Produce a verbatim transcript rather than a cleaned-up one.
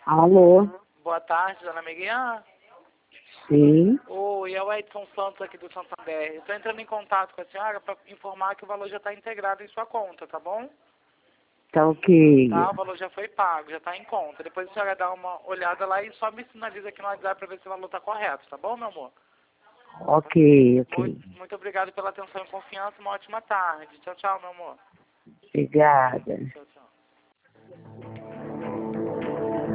Alô? Boa tarde, dona Miriam. Sim. Oi, é o Edson Santos aqui do Santander. Estou entrando em contato com a senhora para informar que o valor já está integrado em sua conta, tá bom? Tá ok. Tá, o valor já foi pago, já está em conta. Depois a senhora dá uma olhada lá e só me sinaliza aqui no WhatsApp para ver se o valor está correto, tá bom, meu amor? Ok, ok. Muito, muito obrigado pela atenção e confiança. Uma ótima tarde. Tchau, tchau, meu amor. Obrigada. Tchau, tchau.